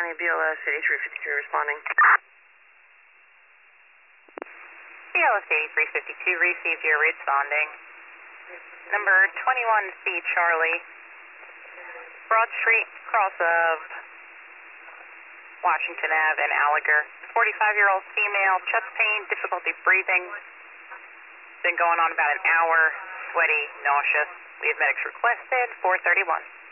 County BLS 8352 responding. BLS 8352 received your responding. Number 21C Charlie, Broad Street, cross of Washington Ave and Alliger. 45-year-old female, chest pain, difficulty breathing. Been going on about an hour, sweaty, nauseous. We have medics requested, 431.